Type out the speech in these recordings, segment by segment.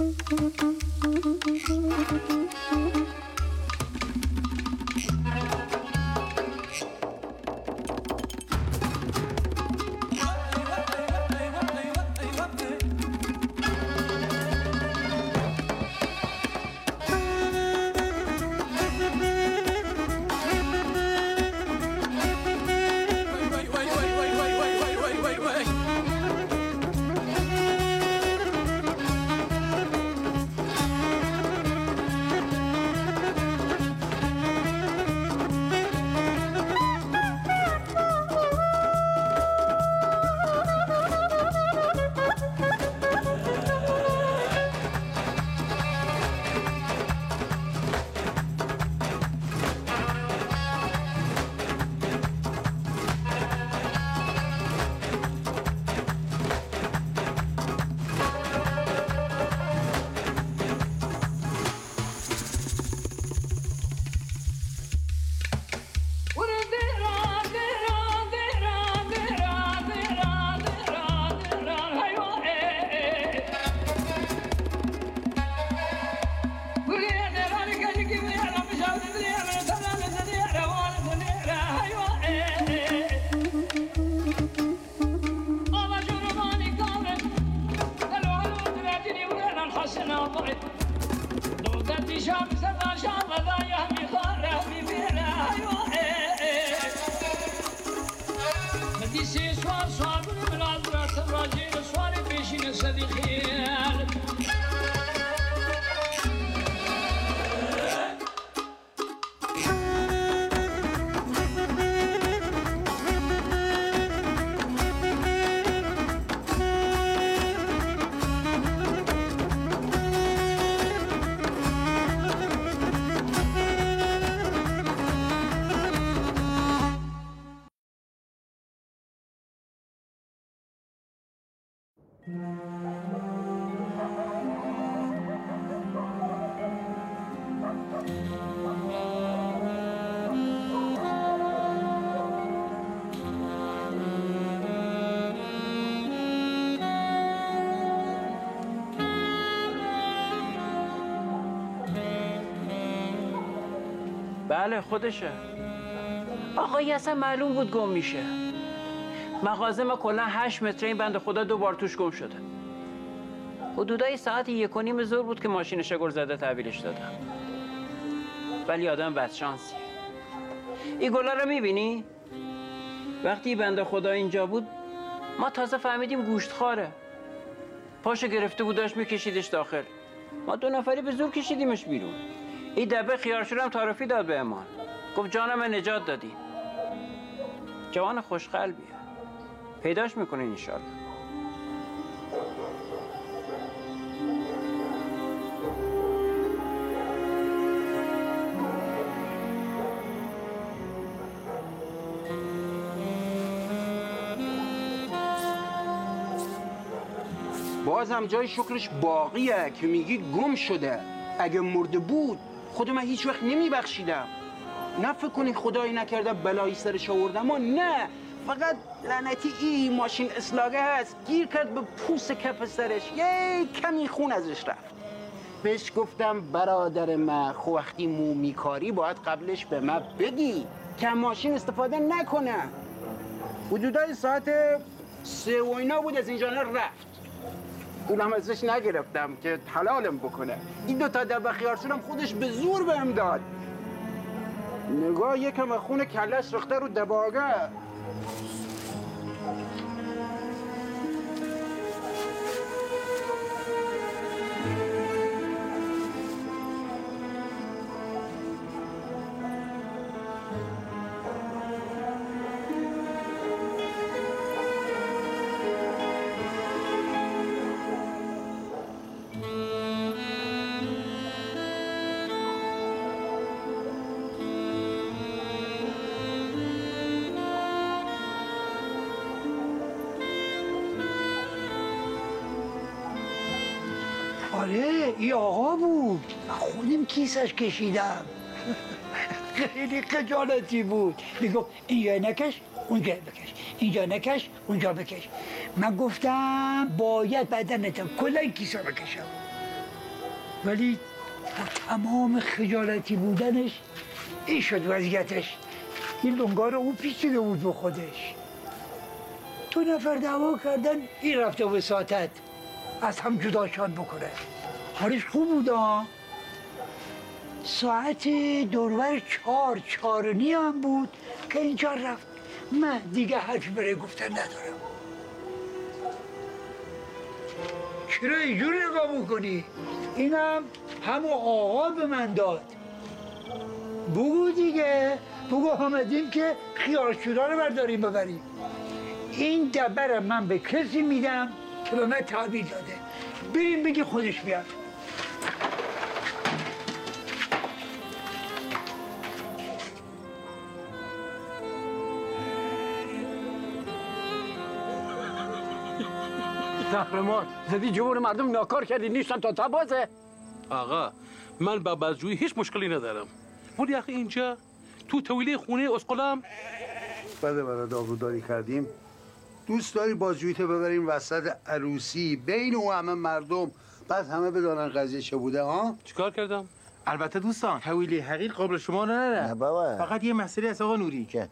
بله خودشه. آقایی اصلا معلوم بود گم میشه. مغازه ما کلا 8 متره، این بنده خدا 2 بار توش گم شده. حدودای ساعت 1:30 ظهر بود که ماشین شگل زده تحویلش دادم. ولی آدم بدشانسیه. این گلا رو میبینی؟ وقتی بنده خدا اینجا بود ما تازه فهمیدیم گوشتخواره. پاشو گرفته بود داشت میکشیدش داخل. ما 2 نفری به زور کشیدیمش بیرون. این دبه خیارشور هم تعارفی داد به امان. گفت جانم نجات دادی. جوان خوشقلبیه. پیداش میکنین انشالله. بازم جای شکرش باقیه که میگی گم شده. اگه مرده بود خود من هیچ وقت نمیبخشیدم. نه فکر کنی خدایی نکرده بلایی سرش آوردم و نه، فقط لعنتی این ماشین اصلاحه هست گیر کرد به پوست کف سرش، یه کمی خون ازش رفت. بهش گفتم برادر من خو وقتی مو میکاری باید قبلش به من بگی که ماشین استفاده نکنه. حدودای ساعت 3 و اینا بود از اینجا رفت. اونم ازش نگرفتم که حلالم بکنه. این 2 تا دبه خیارشورم خودش به زور بهم داد. نگاه یکم خون کلش ریخته رو دباغه. آره این آقا بود، خودم کیسش کشیدم. خیلی خجالتی بود. میگفت اینجا نکش اونجا بکش، اینجا نکش اونجا بکش. من گفتم باید بدنتم کلا این کیسه بکشم. ولی با تمام خجالتی بودنش این شد وضعیتش. این لنگار اون پیچیده بود به خودش. 2 نفر دعوا کردن، این رفته وساطت از هم جداشان بکنه. حالش خوب بود ها. ساعت دورور 4:04 هم بود که اینجا رفت. من دیگه حرفی برای گفتن ندارم. چرا اینجور نگاه میکنی؟ اینم همون آقا به من داد. بگو دیگه، بگو آمدیم که خیال شده رو برداریم ببریم. این دبر من به کسی میدم که به من تحویل داده. بریم بگی خودش بیاد. قهرمان زدی جون مردم ناکار کردی نیستن تا تبازه. آقا من با بازجویی هیچ مشکلی ندارم، ولی آخه اینجا تو طویله خونه اسقلم بله برای آبروداری کردیم. دوست داری بازجوییت ببریم وسط عروسی بین اون همه مردم، بعد همه بدانن قضیه چه بوده ها؟ چیکار کردم؟ البته دوستان حویلی حقیق قابل شما نه بابا. فقط یه مسئله از آقا نوری. چه؟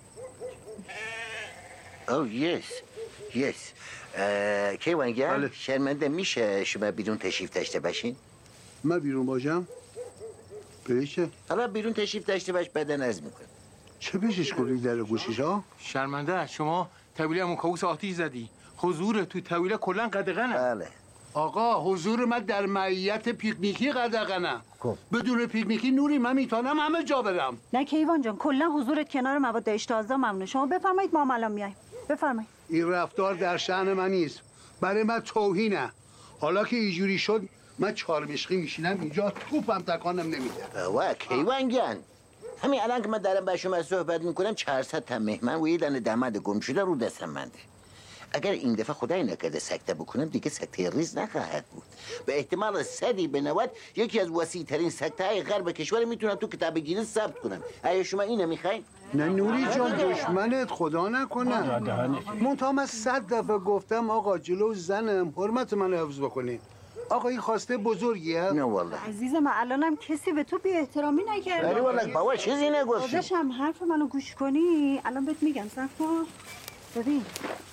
اوه یس کیوانگر بله. شرمنده میشه شما بیرون تشریف داشته باشین؟ من بیرون باشم؟ به چه؟ حالا بیرون تشریف داشته باش بدن از میکنم. چه پیشش کنید در گوشیش ها؟ شرمنده شما طویله همون کابوس آتیش زدی. حضور تو طویله کلا قدغنه. بله. آقا حضور من در معیت پیکنیکی قدغنه. خب. بدون پیکنیکی نوری من میتونم همه جا برم. نه کیوان جان، کلا حضورت کنار مواد اشتهازا ممنوع. شما بفرمایید، ما الان میایم. بفرمایید. این رفتار در شأن من نیست، برای من توهینه. حالا که اینجوری شد من 4 مشقی میشینم اینجا توپم تکانم نمیده. بابا کیوانگان همین الان که من دارم با شما صحبت میکنم 400 تا مهمان و یه دانه داماد گم شده رو دستم منده. اگر این دفعه خدای نکرده سکته بکنم دیگه سکته ریز نخواهد بود. به احتمال 100 به 90 یکی از وسیع ترین سکته های غرب کشور میتونم تو کتاب گینس ثبت کنم. آیا شما اینو میخواین؟ نه نوری جان دشمنت خدا نکنه. منتها من 100 دفعه گفتم آقا جلو زنم حرمت منو حفظ بکنین. آقا این خواسته بزرگیه؟ نه والله. عزیز من الانم کسی به تو بی احترامی نکرده. ولی والله بابا چیزی نگفتی. داداشم حرف منو گوش کنی الان بهت میگم. صبر کن. ببین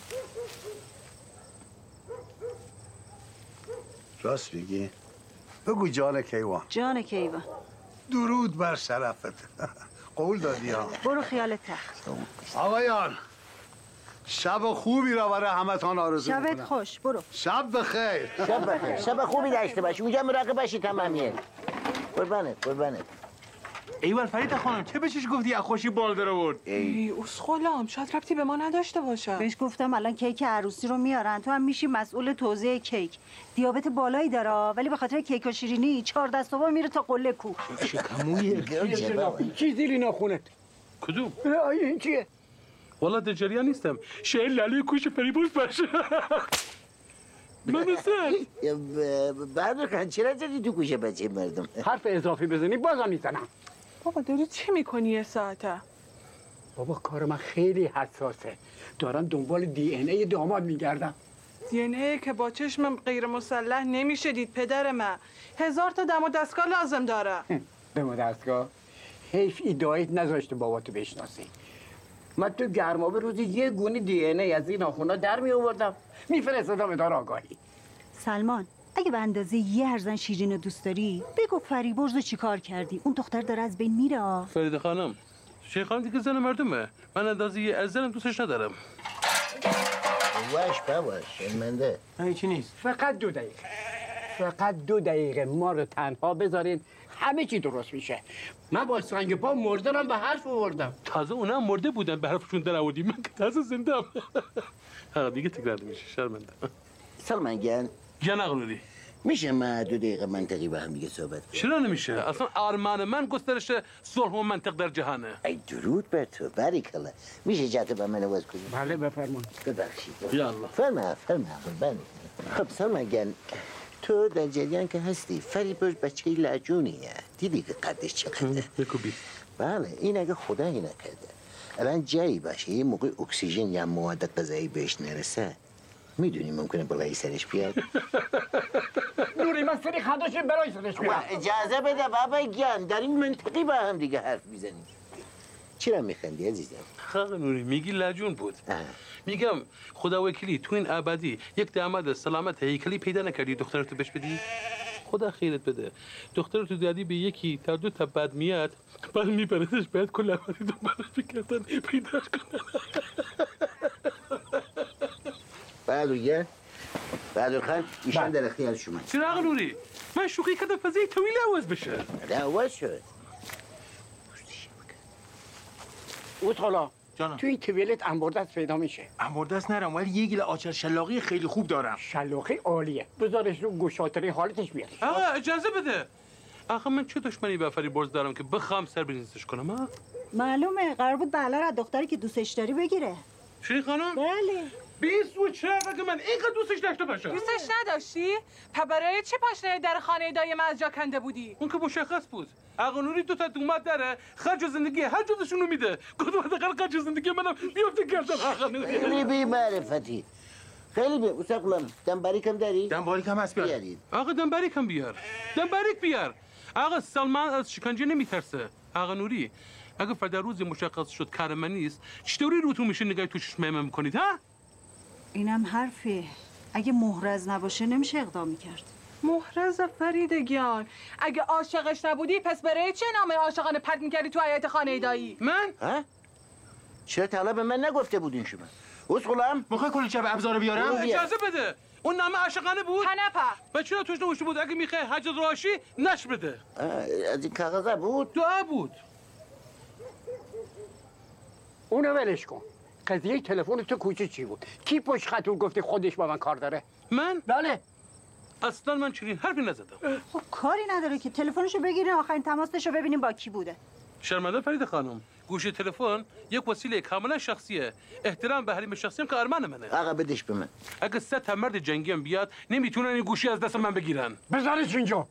راست میگی؟ بگو جان کیوان. جان کیوان، درود بر شرفت. قول دادی ها. برو خیال تخت. آقایان شب خوبی را برای همتان آرزو شبت میکنم. خوش. برو. شب بخیر. شب بخیر. شب خوبی داشته باشی. اونجا مراقب باشی تمامیه. قربانت. ایول فرید خانم چه بهش گفتی از خوشی بال در آورد؟ ای اسخولم شاید ربطی به ما نداشته باشه. بهش گفتم الان کیک عروسی رو میارن، تو هم میشی مسئول توزیع کیک. دیابت بالایی داره ولی به خاطر کیک و شیرینی 4 دست و میره تا قله کو. چی زیری ناخونت؟ کدوم؟ آیا این چیه؟ والا در جریان نیستم. شعر لاله کوش فریبوز باشه. من بعد خان چرا زدی تو گوشه بچه مردم؟ حرف اضافی بزنی بازم میزنم. بابا داری چی میکنی یه ساعته؟ بابا کار من خیلی حساسه. دارم دنبال دی ان ای داماد میگردم. DNA که با چشمم غیر مسلح نمیشه دید پدر من. 1000 تا دم و دستگاه لازم داره. به دستگاه حیف ایدایت نذاشته باباتو بشناسی. من تو گرمابه روزی یه گونی دی ان ای از این ناخونا در می آوردم میفرستادم اداره آگاهی. سلمان اگه به اندازه یه هرزن شیرین رو دوست داری بگو فریبرز رو چی کار کردی. اون دختر داره از بین میره. فرید خانم شیخ خانم دیگه زن مردمه. من اندازه یه از زنم دوستش ندارم. واش بابا شرمنده. هیچی نیست. فقط 2 دقیقه. فقط 2 دقیقه ما رو تنها بذارین همه چی درست میشه. من با سنگ پا مردنم به حرف آوردم. تازه اونا هم مرده بودن به حرفشون در آوردی. من که تازه زنده ام. دیگه تکرار نمیشه. شرمنده. سلمان گن جان اقلولی میشه ما 2 دقیقه منطقی با هم دیگه صحبت کنیم؟ چرا نمیشه؟ اصلا آرمان من گسترش صلح و منطق در جهانه. ای درود بر تو باریکلا. میشه جاتو با من عوض کنیم؟ بله بفرمایید. ببخشید. یا الله. فرما قربان. خب سلمان گن تو در جریان که هستی فریبرز بچه لعجونیه. دیدی که قدش چقدره؟ بکوبی. بله این اگه خدایی نکرده الان جایی باشه یه موقع اکسیژن یا مواد غذایی بهش نرسه میدونی ممکنه بالای سرش بیاد؟ نوری من سری خنداش برای سرش بیارم. اجازه بده بابا گیان، در این منطقی با هم دیگه حرف میزنیم. چرا میخندی عزیزم؟ آقا نوری میگی لجون بود. میگم خدا وکیلی تو این ابدی یک داماد سلامت هیکلی پیدا نکردی دخترتو بهش بدی؟ خدا خیرت بده. دخترتو دادی به یکی تا 2 تا بعد میاد بعد میبردش باید کل ابدی دنبالش بگردن پیداش کنن. بهادر خان ایشان در اختیار شما. چرا آقا نوری؟ من شوخی کردم فضای طویل عوض بشه. عوض شد. اوت حالا جانم. توی تویلت انبردست پیدا میشه. انبردست نرم ولی یه گیل آچار شلاقی خیلی خوب دارم. شلاقی عالیه. بذارش رو گوشاتری حالتش بیاره. آقا اجازه بده. آخه من چه دشمنی به فریبرز دارم که بخوام سر بزنسش کنم ها؟ معلومه قرار بود بله را دختری که دوستش داری بگیره. شیخ خانم؟ بله. 20 و چه اگه من اینقدر دوستش داشته باشم؟ دوستش نداشتی؟ برای چه پاشنه در خانه دای من از جا کنده بودی؟ اون که مشخص بود. آقا نوری 2 تا دومت داره، خرج زندگی هر جفتشونو میده. گفتم حداقل خرج زندگی منم بیفته گردن آقا نوری. خیلی بی معرفتی. خیلی بی استقلام. دنباریکم داری؟ دنباریکم هست بیارید. آقا دنباریکم بیار. دنباریک بیار. آقا سلمان از شکنجه نمیترسه. آقا نوری اگه فردا روزی مشخص شد کار من نیست، چطوری روتون میشه نگاه تو چشم من میکنید ها؟ اینم حرفی. اگه محرز نباشه نمیشه اقدام کرد. محرز فریدگیان، اگه عاشقش نبودی پس برای چه نامه عاشقانه پرت میکردی تو حیاط خانه دایی؟ من؟ ها؟ چرا تا حالا به من نگفته بودین شما؟ استقلام میخوای کلیچه به ابزار بیارم؟ اجازه بده. اون نامه عاشقانه بود؟ هنپا. و چرا توش نوشته بود اگه میخوای حج راشی نش بده؟ از این کاغذا بود؟ دعا بود. اونو ولش کن. قضیه تلفن تو کوچه چی بود؟ کی پشت خط گفتی خودش با من کار داره؟ من؟ بله. اصلا من چنین حرفی نزدم. خب کاری نداره که تلفنشو بگیرین آخرین تماسشو ببینیم با کی بوده. شرمنده فرید خانم، گوشی تلفن یک وسیله کاملا شخصیه. احترام به حریم شخصیم که ارمان منه. آقا بدش به من. اگه 100 تا مرد جنگی هم بیاد نمیتونن این گوشی از دست من بگیرن. بذارش اینجا.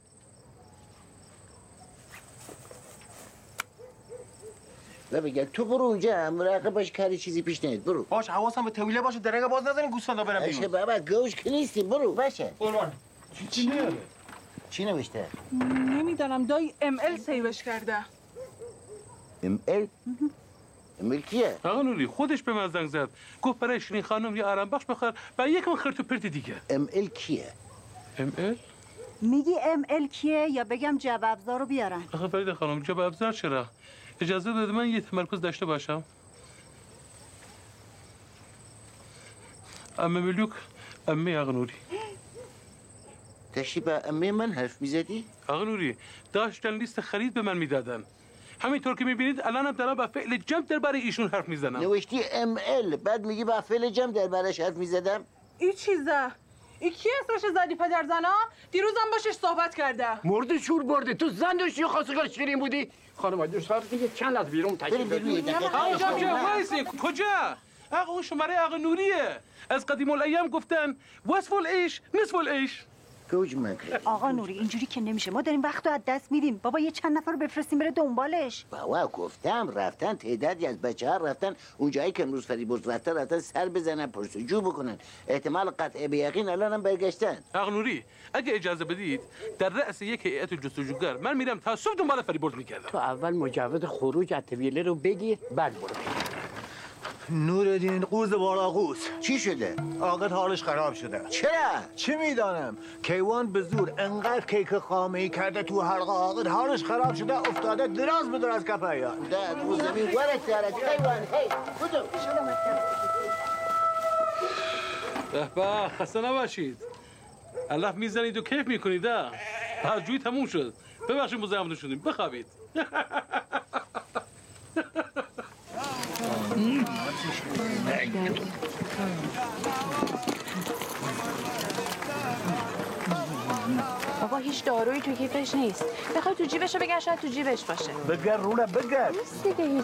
بگه تو برو اونجا مراقب باش کاری چیزی پیش نیاد. برو. باش حواسم به طویله باشه درنگ باز نزنین گوسفندا برم باشه بیرون. بابا گوش که نیستی. برو باشه. قربان. چی نوشته؟ نمیدانم دایی ML سیوش کرده. ML کیه؟ آقا نوری خودش به من زنگ زد. گفت برای شیرین خانم یه آرام بخش بخر و یکم خرت و پرت دیگه. ML کیه؟ ML؟ میگی ML کیه یا بگم جواب ابزار رو بیارن؟ آخه فرید خانم جواب ابزار چرا؟ اجازه بده من یه تمرکز داشته باشم. امه ملوک، امه آقا نوری. داشتی با امه من حرف میزدی؟ آقا نوری داشتن لیست خرید به من میدادن. همینطور که میبینید الانم دارم با فعل جمع درباره ایشون حرف میزنم. نوشتی ML بعد میگی با فعل جمع دربارش حرف میزدم؟ این چیزه. این کی اسمش زدی پدر زنا؟ دیروزم باشش صحبت کرده. مرد شور برده. تو زن داشتی و خواستگار شیرین بودی؟ خانم دوست دیگه چند از بیرون تشریف ببرید. آقا که وایسی کجا؟ آقا اون شماره آقا نوریه. از قدیم الایام گفتن وصف العیش نصف العیش. گوج من آقا نوری اینجوری که نمیشه. ما داریم وقت رو از دست میدیم. بابا یه چند نفر رو بفرستیم بره دنبالش. بابا گفتم رفتن تعدادی از بچه‌ها رفتن اونجایی که امروز فریبرز رفتن سر بزنن پرسجو بکنن. احتمال قطع به یقین الانم برگشتن. آقا نوری اگه اجازه بدید در رأس یک هیئت جستجوگر من میرم تا صبح دنبال فریبرز میکردم. تو اول مجوز خروج از طویله رو بگیر بعد برو. نورالدین قوز بالاقوس چی شده؟ عاقد حالش خراب شده. چرا؟ چی میدانم کیوان به زور انقدر کیک خامه‌ای کرده تو حلقه عاقد حالش خراب شده افتاده دراز به دراز کفه یا ده رو زمین ورد دارد کیوان هی بودو به به خسته نباشید. الله میزنید و کیف میکنید ها. بازجویی تموم شد. ببخشید مزاحمتون شدیم. بخوابید. بابا هیچ دارویی تو کیفش نیست. بخوای تو جیبش رو بگن شاید تو جیبش باشه. بگر رونه بگر نیست دیگه هیچی.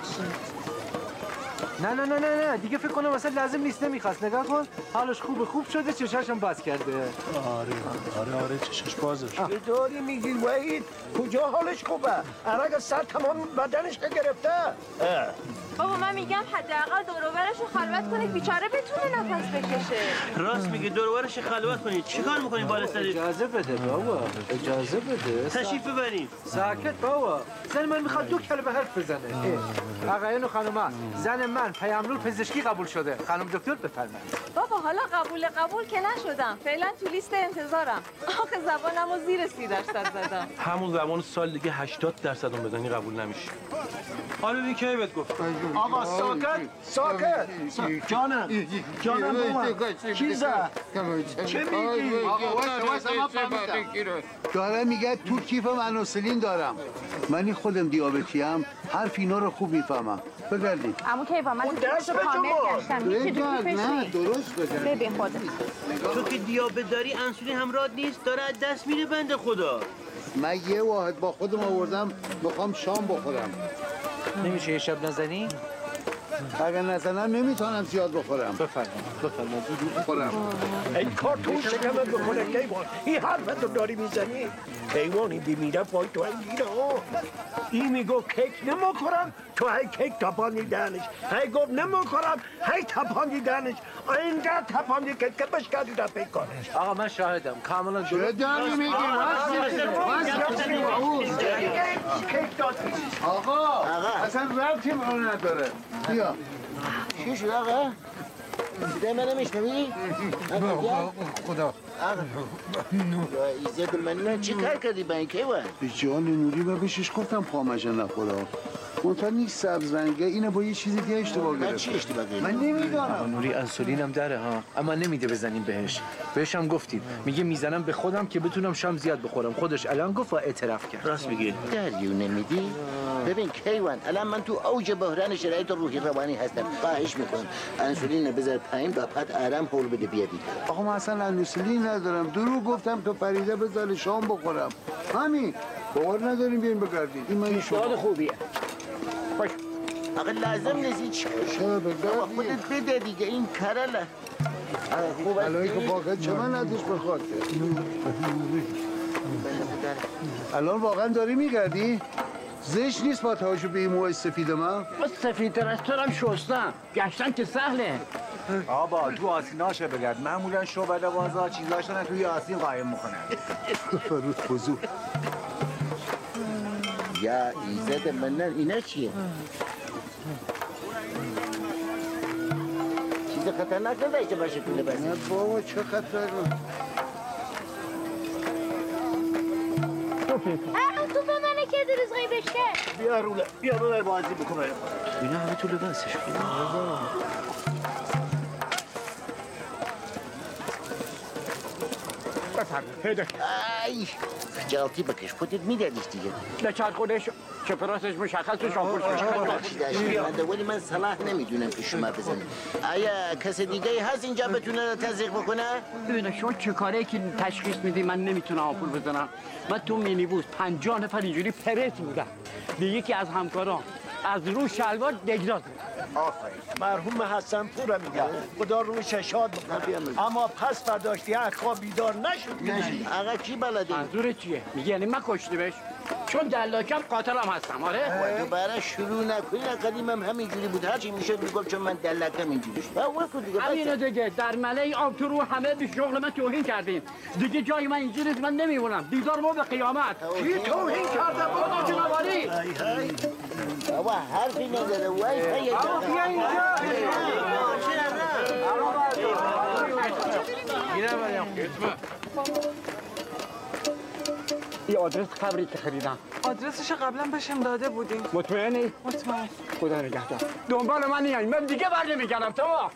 نه دیگه فکر کنم واسه لازم نیست نمیخواست. نگاه کن حالش خوب شده چشاشم باز کرده. آره چشش بازش. داری میگی وحید کجا حالش خوبه؟ عرق سر تمام بدنش که گرفته. بابا من میگم حداقل دور و برش رو خلوت کنید بیچاره بتونه نفس بکشه. راست میگی، دور و برش خلوت کنید. چیکار میکنید بالا سر؟ اجازه بده بابا، اجازه بده. تشریف ببرید. ساکت بابا. زن من میخواد 2 کلمه حرف بزنه. آقایان و خانوما، زن من پیامنور پزشکی قبول شده. خانم دکتر بفرمایید. بابا حالا قبول که نشدم. فعلا تو لیست انتظارم. آخه زبانمو زیر 30% زدم. همون زمان سال دیگه 80% اون بزنی قبول نمیشه. حالا ببین کی بهت گفت. آقا ساکت. جانم بومن. کی زد؟ چه میگی؟ داره میگه تو کیف انسولین دارم. من خودم دیابتیم، حرف اینا رو خوب میفهمم. بگردید. عمو کیوان من درس کامل گشتم. نه درست بگرد. ببین خودت. تو که دیابت داری انسولین همراهت نیست، داره از دست میره بنده خدا. من یه واحد با خودم آوردم میخوام شام بخورم. نمیشه یه شب نزنی؟ اگر نزنم نمیتونم زیاد بخورم. بفرمایید بخورم. این کارتون شکمه بکنه کیوان. این حرفت رو داری میزنی؟ کیوان این بیمیره پای تو انگیره ها. این میگو کیک نمیخورم، تو هی کیک تپانی دهنش. هی گفت نمیخورم، هی تپانی دهنش. اینجا تپانی که بشکردی در پیکارش. آقا من شاهدم کاملا درست. چه داری میگی؟ آقا اصلا ربطی به اون نداره. بیا. چی شد آقا؟ صدای من نمیشنوی؟ خدا ایزد من چی کار کردی با این کیوان؟ به جان نوری و بهشش گفتم پامشه نخورا. منتها نیست سبز رنگه، اینو با یه چیز دیگه اشتباه گرفت. من چی اشتباه گرفت؟ من نمیدونم. نوری انسولین هم داره ها، اما نمیده بزنیم بهش هم گفتیم. میگه میزنم به خودم که بتونم شام زیاد بخورم. خودش الان گفت و اعتراف کرد. راست میگی. دریو نمیدی؟ ببین کیوان الان من تو اوج بحران شرایط روحی روانی هستم. خواهش میکنم انسولین بذار پایین با پات آرام پول بده بیا دیگه. آقا من اصلا انسولین ندارم. دروغ گفتم تو پریده بذار شام بخورم. همین. باور نداریم بیاین بگردید. این من پیشنهاد خوبیه. خوش. آقا لازم نیست چی خودت بده دیگه این کراله. خوب الهی که واقعا چه من نداشت بخواد. الان واقعا داری میگردی؟ زشت نیست با توجه به این موهای سفید من؟ سفیدتر از تو هم شستم. گشتن که سهله. آبا تو آسیناشه بگرد. معمولا شعبده بازار چیزاشون توی آسین قایم میکنن. فرود فضول. یا ایزد من اینا چیه؟ چیز خطرناک نداشته باشه تو لباس. نه بابا چه خطر؟ تو به منه که درست غیبش کرد. بیا رو بازی بکنه. اینا همه تو لباسش. ای جالتی بکش خودت میدادیش دیگه. لچر خودش شپراتش مشخص و شاپورش مشخص. ولی من صلاح نمیدونم که شما بزنید. آیا کس دیگه هست اینجا بتونه تزریق بکنه؟ ببینه شما چه کاری که تشخیص میدی من نمیتونم آمپول بزنم. من تو مینیبوس 50 نفر اینجوری پرت بودم. به یکی از همکاران از رو شلوار دگداز بود. آفرین. مرحوم حسن پور میگه خدا رو شاد بکنه. اما پس برداشتی خواب بیدار نشد. آقا کی بلده؟ منظور چیه؟ میگه یعنی من کشتمش؟ چون دلاکم قاتلم هستم آره؟ دوباره شروع نکنی. قدیم هم همینجوری بود. هرچی میشد میگفت چون من دلاکم اینجوری شد. همینو دیگه در ملای آب تو رو همه به شغل من توهین کردین. دیگه جای من اینجوری من نمیمونم. دیدار ما به قیامت. کی توهین کرده بابا جنابالی؟ بابا حرفی نداره. وای فای بیا اینجا. این آدرس قبری که خریدم. آدرسش قبلا بهشم داده بودیم. مطمئنی؟ مطمئن. خدا نگهدار. دنبال من نیاین. من دیگه بر نمیگردم تمام.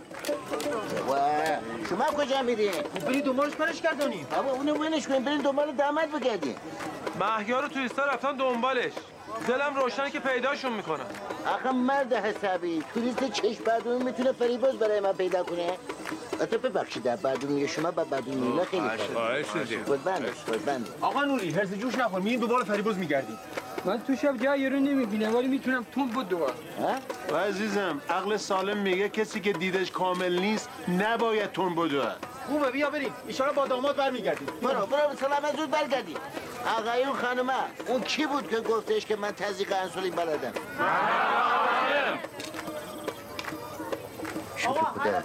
شما کجا میرین؟ برید دنبالش برش گردونیم. بابا اونو ولش کنیم بریم دنبال داماد بگردیم. مهیار رو توریستا رفتن دنبالش. دلم روشنه که پیداشون میکنن. آخه مرد حسابی توریست چشم بردون میتونه فریباز برای من پیدا کنه؟ حتی ببخشید در بردون شما با بردون میلا خیلی قربان. آقا نوری هرس جوش نخور. میریم دوباره فریباز میگردیم. من تو شب جایی رو نمیبینم ولی میتونم تون بود دوباره. عزیزم عقل سالم میگه کسی که دیدش کامل نیست نباید تون بدوه. خوبه بیا بریم. ایشالا با داماد برمیگردیم. برو سلامت زود برگردیم. آقایون خانوما اون کی بود که گفتش که من تزریق انسولین بلدم؟ شده بوده.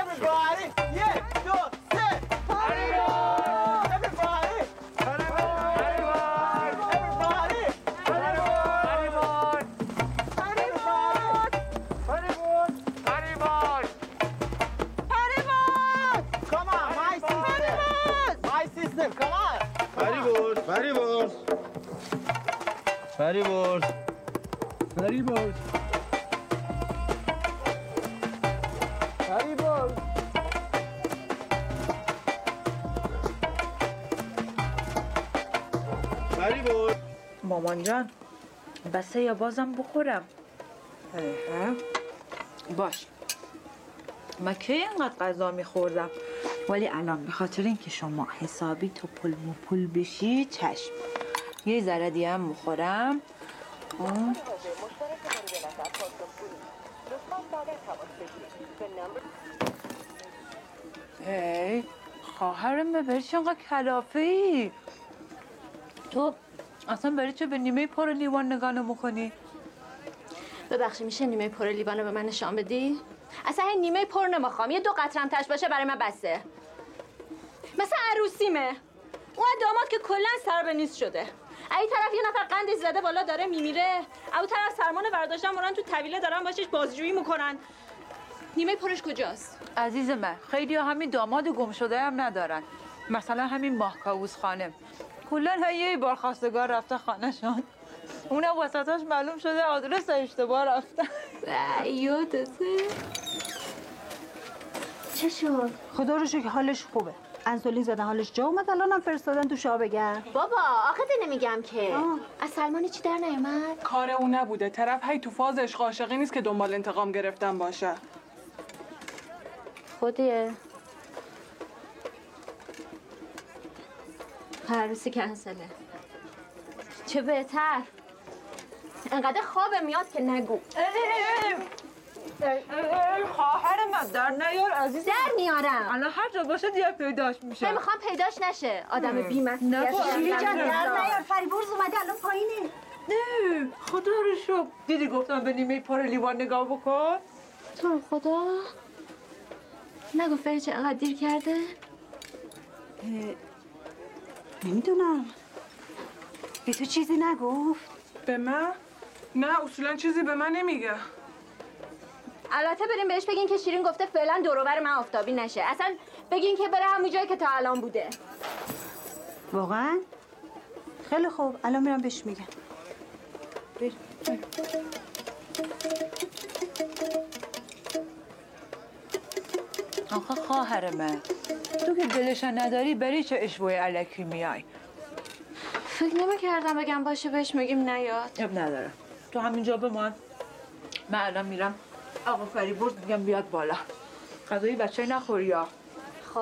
مامان جان بسه یا بازم بخورم؟ باش من کی اینقدر غذا میخوردم ولی الان به خاطر اینکه شما حسابی تو پل مپل بشی چشم یه ذره دیگه هم میخورم. هی خواهرم برای چه اینقدر کلافه ای؟ تو اصلا برای چه به نیمه پر لیوان نگاه نمی‌کنی؟ ببخشید میشه نیمه پر لیوانو به من نشان بدی؟ اصلا این نیمه پر نمیخوام، یه 2 قطره هم تش باشه برای من بسه. مثلا عروسیمه اون داماد که کلا سر به نیست شده، این طرف یه نفر قندی زده بالا داره میمیره، اون طرف سرمان برداشتن مرن تو طویله دارن باشش بازجویی میکنن. نیمه پرش کجاست؟ عزیز من خیلی همین داماد گم شده هم ندارن، مثلا همین ماهکاووس خانم کلا یه بار خواستگار رفته خانه‌شون، اونم وسطاش معلوم شده آدرس اشتباه رفته. یادته؟ چه شد؟ خدا رو شکر حالش خوبه. انسولین زدن حالش جا اومد، الانم فرستادن تو شاه بگم. بابا آخه نمیگم که از سلمانی چی در نیومد؟ کار اون نبوده، طرف هی تو فاز عشق عاشقی نیست که دنبال انتقام گرفتن باشه. خودیه عروسی کنسله. چه بهتر، انقدر خوابه میاد که نگو. خواهر من در نیار عزیزم. در میارم. الان هر جا باشه دیگه پیداش میشه. نمیخوام پیداش نشه آدم بی‌مسئولیت. شیری جان در نیار، فریبرز اومده الان پایینه. نه خدا رو شکر. دیدی گفتم به نیمه پر لیوان نگاه بکن. تو خدا نگو فریچه انقدر دیر کرده. نمیدونم. به تو چیزی نگفت؟ به من؟ نه اصولا چیزی به من نمیگه. البته بریم بهش بگین که شیرین گفته فعلا دور و بر من آفتابی نشه، اصلا بگین که بره همون جایی که تا الان بوده. واقعا؟ خیلی خوب الان میرم بهش میگم. بریم. آخه خواهر من تو که دلش نداری بری چه اشوای الکی میای؟ فکر نمی‌کردم بگم باشه بهش میگیم نیاد. اب نداره تو همینجا بمان، من الان میرم آقا فریبرز میگم بیاد بالا غذای بچه نخوری یا. خب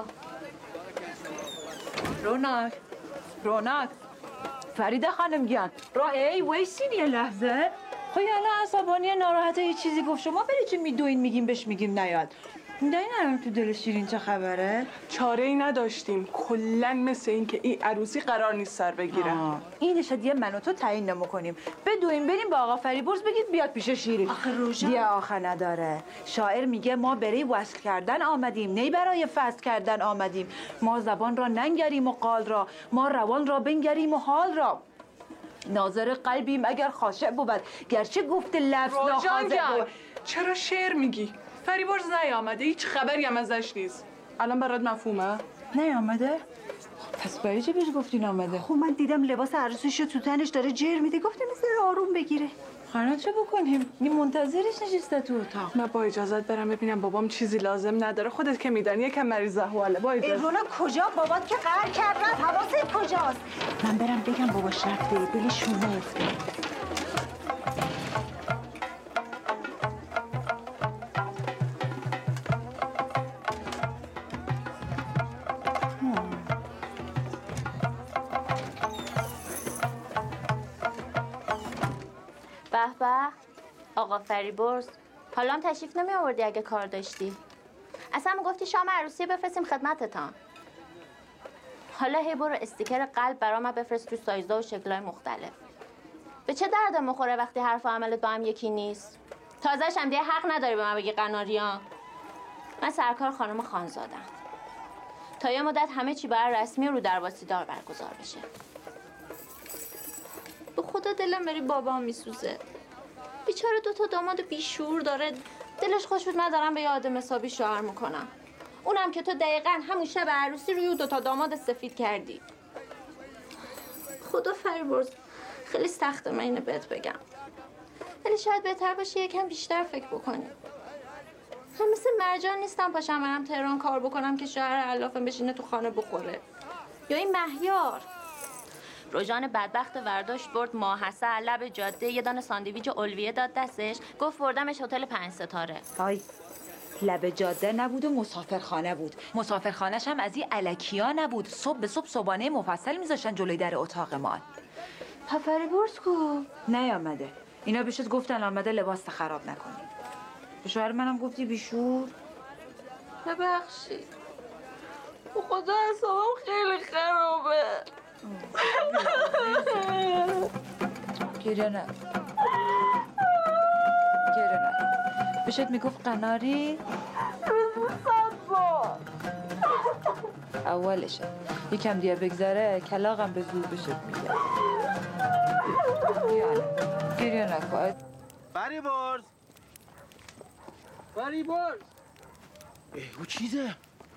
رونق فریده خانم گیان ای ویسین یه لحظه. خب الان عصبانی ناراحته یه چیزی گفت شما بری چه میدوین میگیم بهش میگیم نیاد. نه تو دل شیرین چه خبره؟ چاره ای نداشتیم، کلا مثل این که این عروسی قرار نیست سر بگیره. اینش دیگه من و تو تعیین نمی‌کنیم. بدویم بریم با آقا فریبرز بگید بیاد پیش شیرین. آخه روژا دیگه آخه نداره. شاعر میگه ما برای وصل کردن آمدیم، نه برای فصل کردن آمدیم. ما زبان را ننگریم و قال را، ما روان را بنگریم و حال را. ناظر قلبیم اگر خاشع بود، گرچه گفت لفظ ناخاضع بود. چرا شعر میگی؟ فریبرز نیامده، هیچ خبری هم ازش نیست. الان برات مفهومه؟ نیامده؟ پس برای چه بهش گفتین آمده؟ خب من دیدم لباس عروسیشو تو تنش داره جر میده، گفتم مثل آروم بگیره. خانم چه بکنیم؟ این منتظرش نشسته تو اتاق. من با اجازت برم ببینم بابام چیزی لازم نداره. خودت که میدانی یکم مریض احواله. با اجازت. رونا کجا؟ بابات که قهر کرد رفت، حواست کجاست؟ من برم بگم باباش رفته، دلشونه افتاد. به آقا فریبرز، حالا هم تشریف نمی آوردی اگه کار داشتی. اصلا میگفتی شام عروسی بفرستیم خدمتتان. حالا هی برو استیکر قلب برا من بفرست تو سایزها و شکلهای مختلف. به چه درد میخوره وقتی حرف و عملت با هم یکی نیست؟ تازه‌ش هم دیگه حق نداری به من بگی قناریان. من سرکار خانم خانزادم. تا یه مدت همه چی برای رسمی رو در واسیدار برگزار بشه. به خدا دلم بری بابام میسوزه. بیچاره 2 تا داماد بیشور داره. دلش خوش بود من دارم به یه آدم حسابی شوهر میکنم. اونم که تو دقیقاً همون شب عروسی روی 2 تا داماد سفید کردی. خدا فریبرز خیلی سخته من اینو بهت بگم. ولی شاید بهتر باشه یکم بیشتر فکر بکنی. من مثل مرجان نیستم پاشم برم تهران کار بکنم که شوهر علافم بشینه تو خانه بخوره. یا این مهیار روژان بدبخت ورداشت برد ماحصل لب جاده یه دانه ساندویچ الویه داد دستش گفت بردمش هتل 5 ستاره. آی لب جاده نبود و مسافرخانه بود. مسافرخانه‌ش هم از این الکیا نبود. صبح به صبح صبحانه مفصل میذاشتن جلوی در اتاق ما. پفریبرز کو؟ نیامده. اینا بهشت گفتن آمده لباس خراب نکنی. به شوهر منم گفتی بیشور؟ ببخشید. خدا حسابم خیلی خرابه. گریه نکن. گریه نکن. بهشت میگفت قناری؟ اولشه. یکم دیگه بگذره کلاغم به زور بهشت میگه. گریه نکن. فریبرز او چیزه؟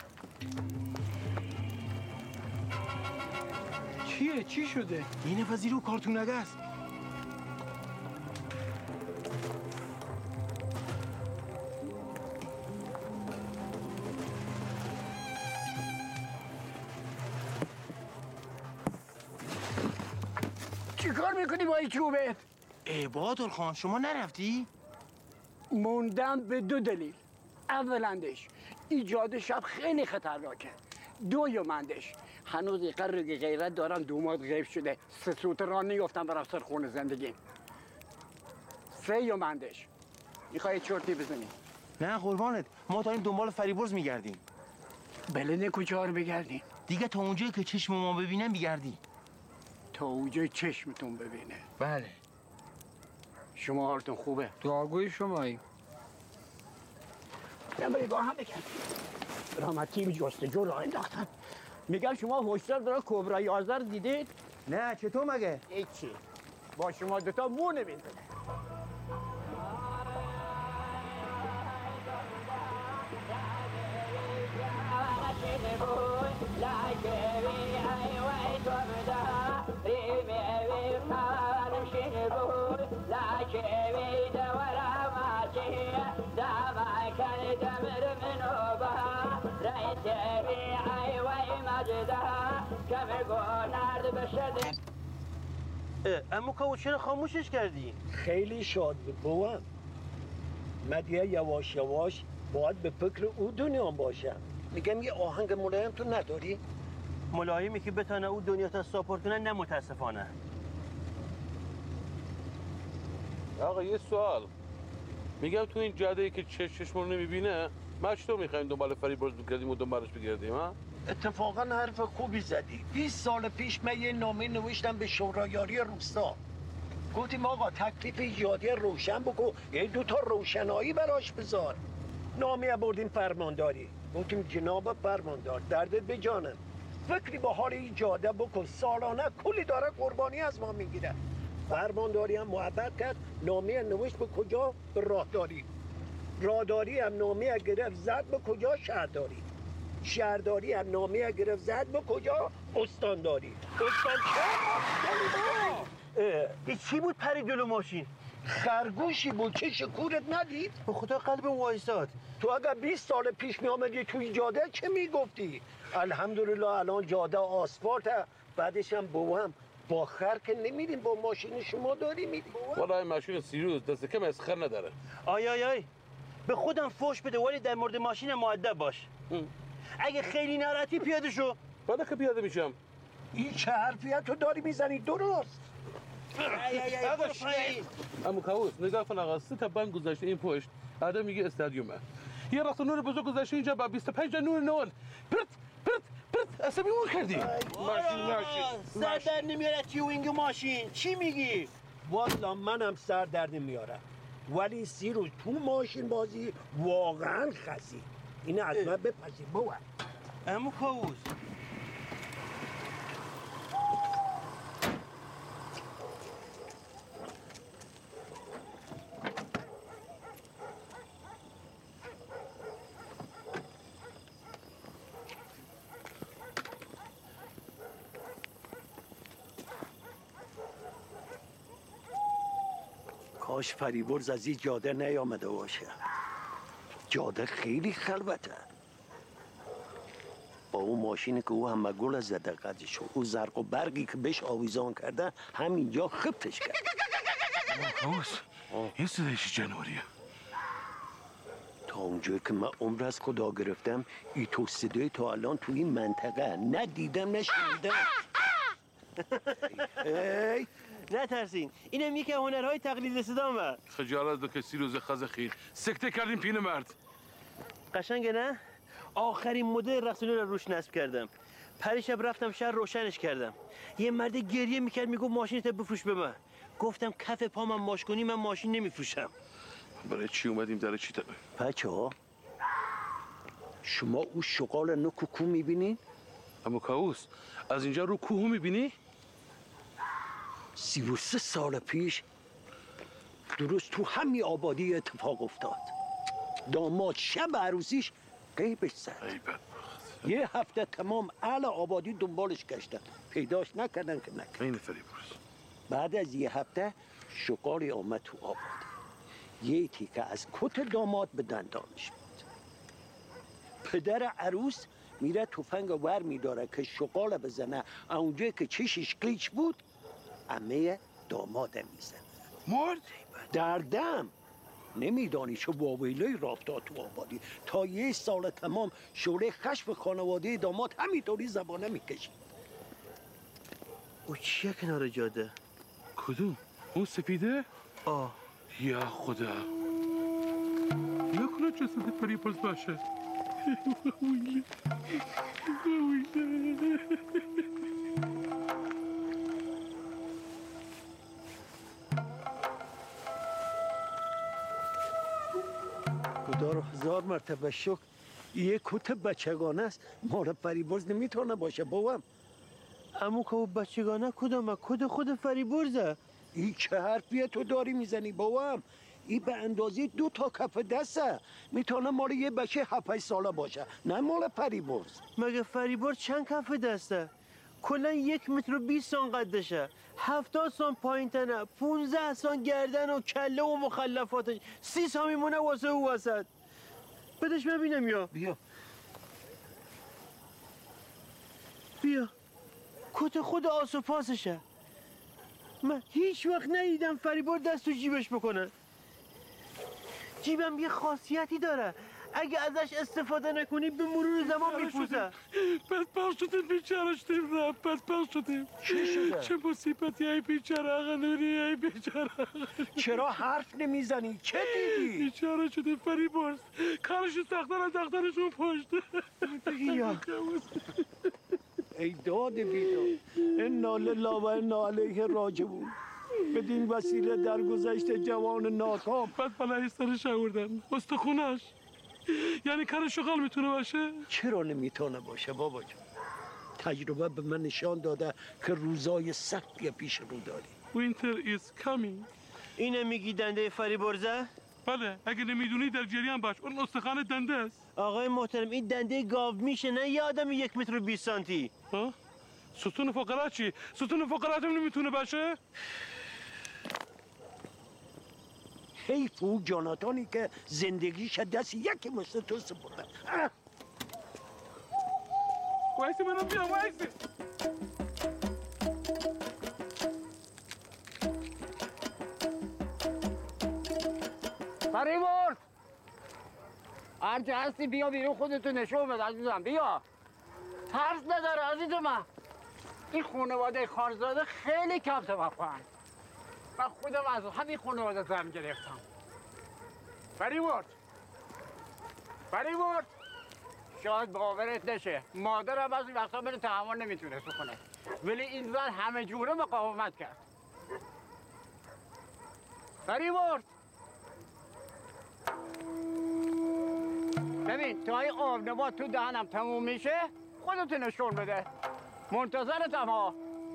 چیه؟ چی شده؟ این نفر زیرو کارتونگه است. چی کار میکنی با این چوبت؟ بهادر خان شما نرفتی؟ موندم به 2 دلیل. اولندش ایجاد شب خیلی خطرناکه. دومندش هنوز قرر غیرت دارم دوماد غیب شده 3 سوت راه نیفتم برم سر خونه زندگی. 3مندش میخوای چرتی بزنی؟ نه قربانت ما داریم دنبال فریبرز میگردیم. بلنه کجا رو بگردی؟ دیگه تا اونجایی که چشم ما ببینه میگردی. تا اونجای چشمتون ببینه؟ بله. شما حالتون خوبه؟ دعاگوی شمایی. بریم با هم بکن. رحمت تیم جستجو راه انداختن. میگم شما هشدار داره کبرا 11 دیدید؟ نه چطور مگه؟ هیچی. با شما 2 تا مو نمیزنه. اما که چرا خاموشش کردی؟ خیلی شاد بود بوام. من دیگه یواش یواش باید به فکر او دنیا باشم. میگم یه آهنگ ملایم تو نداری؟ ملایمی که بتونه او دنیا تا ساپورت کنه نه متاسفانه. آقا یه سوال میگم تو این جاده‌ای که چشم رو نمیبینه ما چطور میخوایم دنبال فریبرز بگردیم و دنبالش بگردیم ها؟ اتفاقا حرف خوبی زدی. 20 سال پیش من یه نامه نوشتم به شورایاری روستا. گفتیم آقا تکلیف ایجادی روشن بکن، یه 2 تا روشنایی براش بذار. نامه بردیم فرمانداری. گفتیم جناب فرماندار دردت به جانم. فکری با حال ایجاده بکن، سالانه کلی داره قربانی از ما میگیره. فرمانداری هم محبت کرد، نامه نوشت به کجا؟ به راهداری. راهداری هم نامه گرفت زد به کجا؟ شهرداری. شهرداری هم نامه گرفت زد به کجا؟ استانداری. این چی بود پری جلو ماشین؟ خرگوشی بود که شکورت ندید؟ به خدا قلبم وایساد. تو اگر 20 سال پیش می آمدی توی جاده چه میگفتی؟ الحمدلله الان جاده آسفالت، بعدش هم بوام با خر که نمیریم، با ماشین شما داری میریم. والا این ماشین سیروس دست کم از خر نداره. آی به خودم فوش بده ولی در مورد ماشین مؤدب باش. اگه خیلی ناراحتی پیاده شو. بعد که پیاده میشم. این چه حرفیه تو داری میزنی؟ درست. اما کاوس نگاه کن آقا 3 تا بند گذاشته این پشت. آدم میگه استادیومه. یه رخت نور بزرگ گذاشته اینجا با 25 نور نول. پرت عصبیمون کردی. سر در نمیاره تیوینگ ماشین. چی میگی؟ والا منم سر در نمیارم، ولی سیروس تو ماشین بازی واقعا خسی. اینه از من بپذیر بابا. عمو کاووس کاش فریبرز از این جاده نیامده باشه. جاده خیلی خلوته. با اون ماشینی که او همه گل زده قدشو، او زرق و برقی که بهش آویزان کرده همینجا خفتش کرد. کاووس این صدایش جنوریه. تا اونجایی که من عمر از خدا گرفتم ای تو صدای تا الان تو این منطقه ندیدم نشنیدم. ای نترسین، اینم یکی هنرهای تقلید صدامه. خجالت بکش روز خز خیر، سکته کردیم پین مرد. قشنگه نه؟ آخرین مدل رقصونی رو روش نصب کردم. پریشب رفتم شهر روشنش کردم. یه مرد گریه میکرد میگفت ماشینت بفروش به من. گفتم کف پا من ماش کنی من ماشین نمیفروشم. برای چی اومدیم در چی تبه؟ بچه ها شما او شغال نوک و کو میبینین؟ اما کاووس از اینجا رو کوه میبینی؟ 33 سال پیش درست تو همین آبادی اتفاق افتاد. داماد شب عروسیش غیبش زد. یه هفته تمام اهل آبادی دنبالش گشتن، پیداش نکردن که نکردن. این فریبرز بعد از یه هفته شغالی آمد تو آبادی، یه تیکه از کت داماد به دندانش بود. پدر عروس میره تفنگ ور میداره که شغال بزنه، اونجایی که چشش قیچ بود عمه دامادم میزنه. مرد؟ دردم نمیدانی چه واویلی رفتاد تو آبادی. تا یه سال تمام شعله خشم خانواده داماد همینطوری زبانه میکشید. او چیه کنار جاده؟ کدوم؟ اون سپیده؟ آه یا خدا نکنه جسد فریبرز باشه. خدا رو 1000 مرتبه شکر یه کت بچگانه است، مال فریبرز نمیتونه باشه بابام. عمو که بچگانه کدومه؟ کد خود فریبرزه. این چه حرفیه تو داری میزنی بابام؟ این به اندازه 2 تا کف دسته، میتونه مال یه بچه 7-8 ساله باشه، نه مال فریبرز. مگه فریبرز چند کف دسته؟ کلا 1 متر و 20 سان قدشه، 70 سان پایین تنه، 15 سان گردن و کله و مخلفاتش، 30 سان میمونه واسه او وسط. بدش ببینم. یا بیا کت خود آسو پاسشه. من هیچ وقت ندیدم فریبرز دست تو جیبش بکنه. جیبم یه خاصیتی داره، اگه ازش استفاده نکنی به مرور زمان میپوزه. بدبخت شدیم بیچاره شدیم رفت، بدبخت شدیم. چی شده؟ چه مصیبتی ای بیچاره آقا نوری، ای بیچاره. چرا حرف نمیزنی؟ چه دیدی؟ بیچاره شده فریبرز، کارشو ساختن از دخترشون پشته. بیا ای داد بیدو، انا لله و انا الیه راجعون. بدین وسیله درگذشت جوان ناکام بعد بلایی سرش آوردن استخونش. یعنی کار شغال میتونه باشه؟ چرا نمیتونه باشه بابا جان؟ تجربه به من نشان داده که روزای سختی پیش رو داری. Winter is coming. اینه میگی دنده فریبرزه؟ بله، اگه نمیدونی در جریان باش، اون استخوان دنده است. آقای محترم این دنده گاو میشه نه یه آدم 1 متر و 20 سانتی. ها؟ ستون فقرا چی؟ ستون فقرا هم نمیتونه باشه؟ حیف او جاناتانی که زندگیش دست یکی مثل تو سپردن. وایسی منو بیام، وایسی. فریبرز هرچه هستی بیا بیرون خودتو نشون بده عزیزم. بیا ترس نداره عزیز من. این خانواده خارزاده خیلی کم توقعن. من خودم از همین خانواده زن گرفتم. فریبرز شاید باورت نشه مادرم از این وقتا من تحمل نمیتونست بکنه، ولی این زن همه جوره مقاومت کرد. فریبرز ببین تا این آب نبات تو دهنم تموم میشه خودت نشون بده. منتظرتم ها.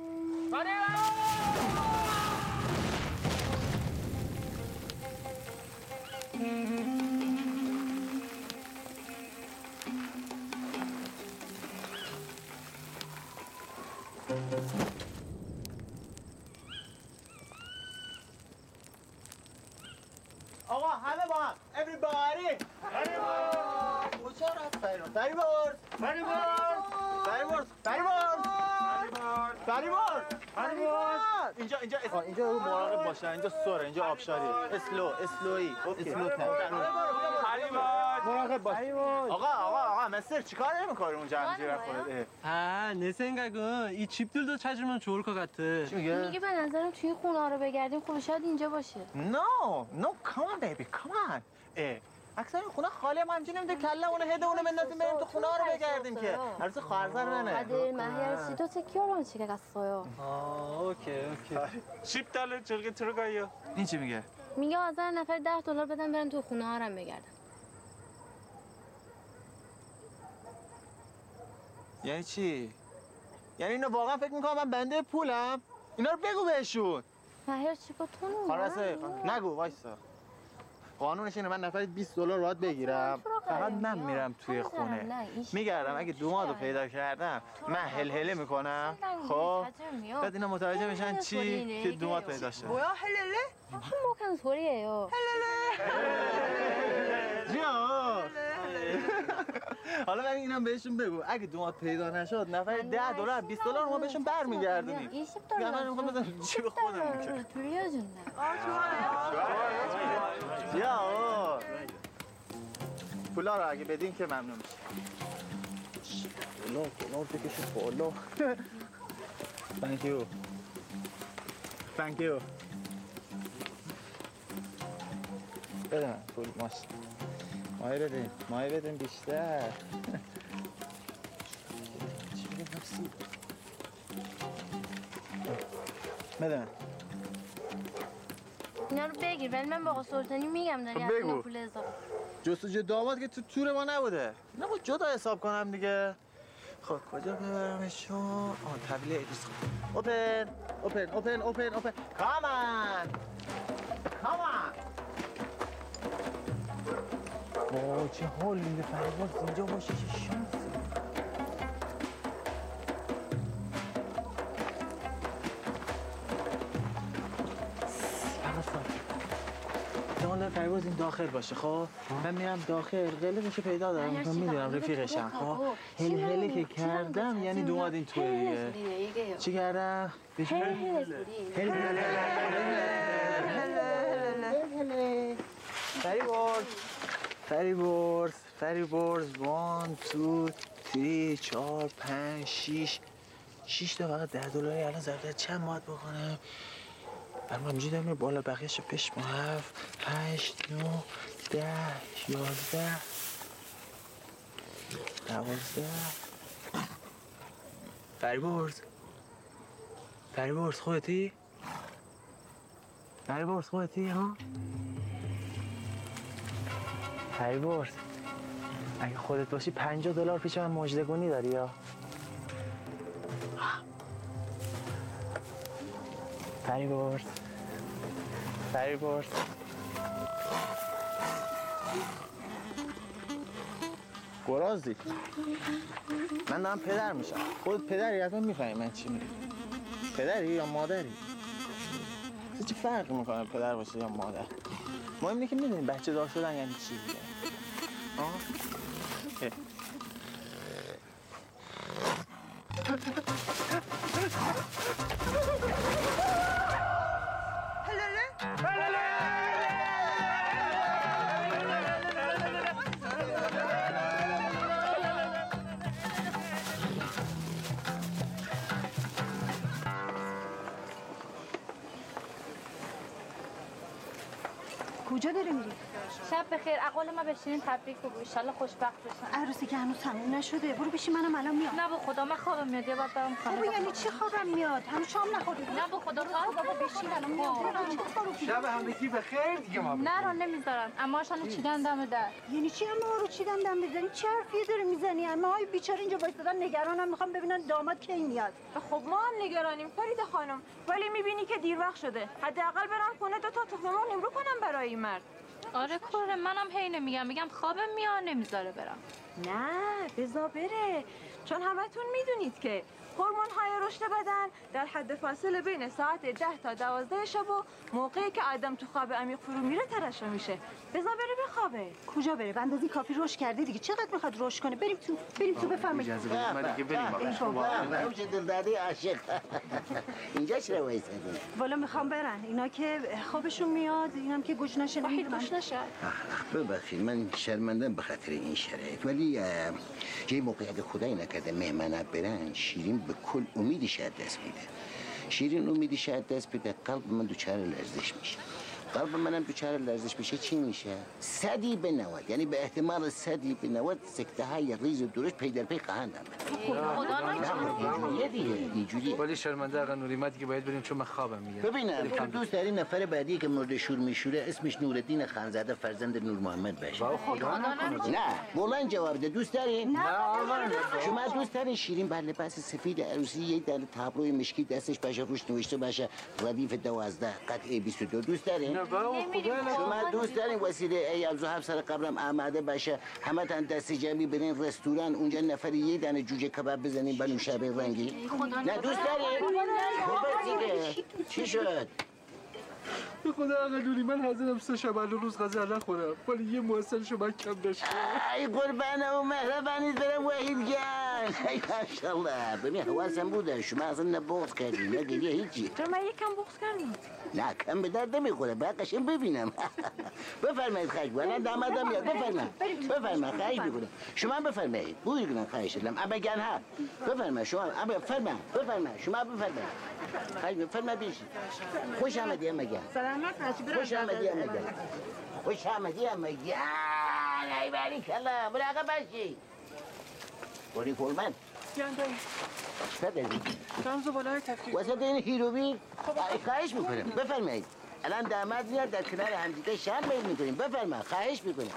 آقا همه با هم everybody کجا رفت فریبرز اینجا مراقب باشه. اینجا سوره، اینجا آبشاریه. اسلویی مراقب باش. آقا مستر چیکار نمی‌کنی اونجا همینجوری خودت؟ 내 생각은 이 집들도 찾으면 좋을 것 같아. میگه به نظرم توی این خونه ها رو بگردیم خب شاید اینجا باشه. No come on baby come on. اکثر این خونه خالی هم همچین نمیده کله اونه هده اونه بندازیم بریم تو خونه ها رو بگردیم که عروس خواهرزر منه. 다들 마히아를 씨도 체키오랑 집에 갔어요. 오케이. $10 저렇게 들어가요. این چی میگه؟ میگه آذر نفر $10 بدن برن تو خونه ها رو بگردن. یعنی چی؟ یعنی اینو واقعا فکر میکنم من بنده پولم؟ اینا رو بگو بهشون. ماهر چی با تو خلاصه نگو وایسا. قانونش اینه من نفری $20 باید بگیرم. فقط من میرم توی خونه میگردم اگه دومادو پیدا کردم من هلهله میکنم. خب بعد اینا متوجه میشن چی که دوماد پیدا شد. 뭐야 헬렐레? 한복한 소리예요. جیا حالا من اینم بهشون بگو اگه دوماد پیدا نشد نفر $10 $20 ما بهشون برمیگردونیم. $20 من میخوام بزنم جیب خودم که 돌려준다. جیا پولا رو اگه بدین که ممنون میشه. دلار بکشون بالا. Thank you. بده من پول ماست. ماهی بدین بیشتر. بده من. اینا رو بگیر ولی من با آقا سلطانی میگم داری از اینا پول اضافه. جستجوی داماد که تو تور ما نبوده. نه با جدا حساب کنم دیگه. خب کجا ببرمشون؟ طویله ادریس. اوپن. کامان. وای چه حال میده فریبرز اینجا باشه چه شانسی. جان فریبرز این داخل باشه. خب من میرم داخل قلبشو پیدا دارم میدونم رفیقشم. خب هله که کردم یعنی دوماد این توی دیگه. چی کردم؟ فریبرز 1 2 3 4 5 6 تا فقط $10 الان ضرب چند باید بکنم؟ برام همینجوری دارم میره بالا بقیه‌شو پیش ما 7 8 9 10 11 12 فریبرز خودتی ها؟ فریبرز اگه خودت باشی $50 پیش من مژدگونی داری یا؟ فریبرز گرازی من دارم پدر میشم. خودت پدری حتما میفهمی من چی میگم. پدری یا مادری؟ چه فرقی میکنه پدر باشه یا مادر؟ مهم اینه که میدونی بچه دار شدن یعنی چی دیگه. کجا داری میری؟ شب بخیر. اقوال ما بشینین تبریک بگو. ان شاءالله خوشبخت بشین. عروسی که هنوز تموم نشده. برو بشین منم الان میام. نه با خدا من خوابم میاد. یه بار برم خانه. بابا یعنی چی خوابم میاد؟ هنوز شام نخوردی. نه با خدا بابا بشین الان میام. شب همگی بخیر دیگه ما. نه رو نمیذارم. اماشانو چیدن دم در. یعنی چی اما رو چیدن دم بزنی؟ چه حرفی داری میزنی؟ اما های بیچاره اینجا وایسادن نگرانم میخوام ببینن داماد کی میاد. خب ما هم نگرانیم فرید خانم، ولی میبینی که دیر وقت شده. حداقل برم خونه 2 تا تخم مرغ نمرو کنم برای این مرد. آره کوره منم هی میگم خوابم میاد نمیذاره برم. نه بذار بره، چون همتون میدونید که هورمون‌های رشد بدن در حد فاصله بین ساعت 10 تا 12 شب و موقعی که آدم تو خواب عمیق فرو میره ترشح میشه. بذار بره بخوابه. کجا بره؟ به اندازه کافی رشد کرده دیگه. چقدر میخواد رشد کنه؟ بریم تو بفهمید. اجازه بدید ما دیگه بریم. چه دلداده عاشق. اینجا چرا وایسادی؟ والا میخوام برن. اینا که خوابشون میاد، اینم که گوش نشه. وحید گوش نشه. ببخشید من شرمندم به خاطر این شرایط، ولی یه موقعیت خدایی نکرده مهمانات برن شیرین به کل امیدش از دست میده. شیرین امیدش از دست بده قلب من دوچار لرزش میشه. قلب منم دوچار لرزش میشه چی میشه؟ 100 به 90، یعنی به احتمال 100 به 90 سکته های ریز و درشت پی در پی خواهند خدا نکنه. اینجوری ولی شرمنده آقا نوری ما دیگه باید بریم چون من خوابم میاد. ببینم تو دوست داری نفر بعدی که مرد شور میشوره اسمش نورالدین خانزاده فرزند نور محمد باشه؟ خدا نکنه. نه بلند جواب ده. دوست داری؟ نه آقا شما دوست دارین شیرین بر لباس سفید عروسی یه دانه تابلوی مشکی دستش باشه روش نوشته باشه ردیف 12 قطعه 22 دوست دارین؟ شما دوست دارین وسیله ای ابزو افسر قبرم آماده باشه همه تن دست جمعی برین رستوران اونجا نفری یه دانه جوجه کباب بزنین بلون شب رنگی؟ نه دوست دارین؟ چی شد؟ به خدا آقا نوری من حاضرم 3 شبانه روز غذا نخورم ولی یه محسن شما کم نشه. ای قربانه و مهربانیت برم وحید جان. ای ماشاءالله. ببین حواسم بوده شما اصلا نه بغض کردی نه گریه هیچی. چرا من یکم بغض کردم؟ نه کم به درد نمیخوره باید قشنگ ببینم. بفرمایید خواهش می‌کنم دامادم میاد. بفرمایید خواهش می‌کنم. شما بفرمایید بوی کنم خواهش می‌کنم. ابا گن ها بفرمایید شما ابا بفرمایید شما بفرمایید. خواهش بفرمایید بشید. خوش آمدید اما گن. خوش آمدی اما گن. خوش آمدی اما گن. ای باریک الله مراقب باشی. بوری کلمن. رمز بالای تفکیک وسط این هیروبی خواهش میکنم بفرمایید. الان داماد میاد در کنار همدیگه شام میل میکنیم. بفرمایید خواهش میکنم.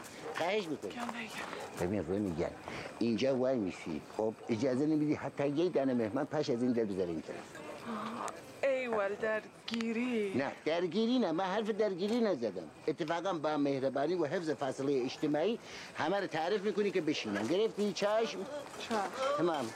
ببین روی میگن اینجا وای میشی خب اجازه نمیدی حتی یه دانه مهمان پش از این در بذاره این طرف. ایوال درگیری. نه درگیری نه من حرف درگیری نزدم. اتفاقا با مهربانی و حفظ فاصله اجتماعی همه رو تعریف میکنی که بشینن. گرفتی چشم؟ تمام.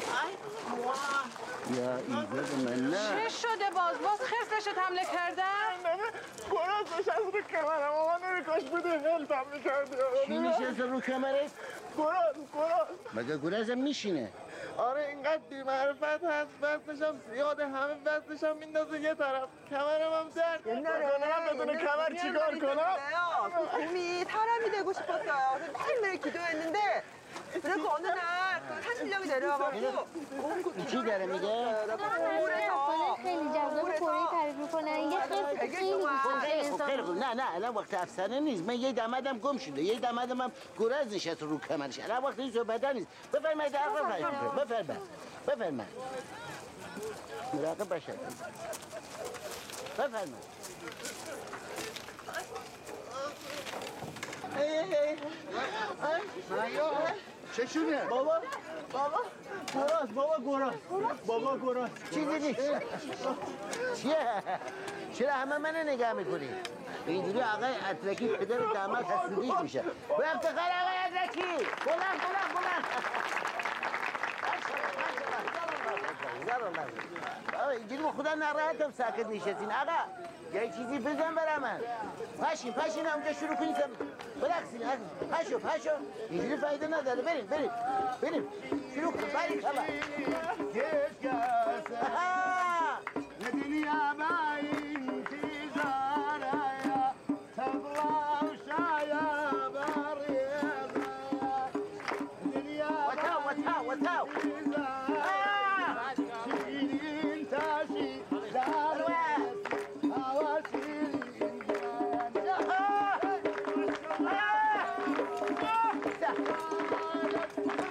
یا ایزاد من نه. چه شده باز خرسشت حمله کردن؟ گراز نشست رو کمرم آقا نمیکاش بوده هلتم میکردی. چی نشست رو کمرت؟ گراز مگه گرازم میشینه؟ آره اینقدر بی‌معرفت هست وزنشم زیاده همه وزنشم میندازه یه طرف کمرم هم درد میکنم بدون kemar چیکار کنم؟ 곰이 사람이 되고 싶었어요. 그래서 매일매일 기도했는데 그래서 어느 날 산신령이 내려와가지고 چی داره میگه؟ خیلی جذاب کره تعریف میکنن یه خیلی نه الان وقت افسانه نیست. من یه دامادم گم شده یه دامادم هم گراز نشست رو کمرش. الان وقت این صحبت نیست. بفرمایید آقا بفرمایید مراقب باشید. بفرمایید. چه شده؟ بابا گراز چیزی نیست. چیه؟ چرا همه منو نگاه میکنی؟ اینجوری آقای اترکی پدر داماد حسودیش میشه. به افتخار آقای اترکی بلند اینجوری با خدا ناراحتم ساکت نشستین. آقا یه چیزی بزن برای من. پاشین اونجا شروع کنید برقصین. پاشو اینجوری فایده نداره. بریم شروع کن. باریک الله. وتاو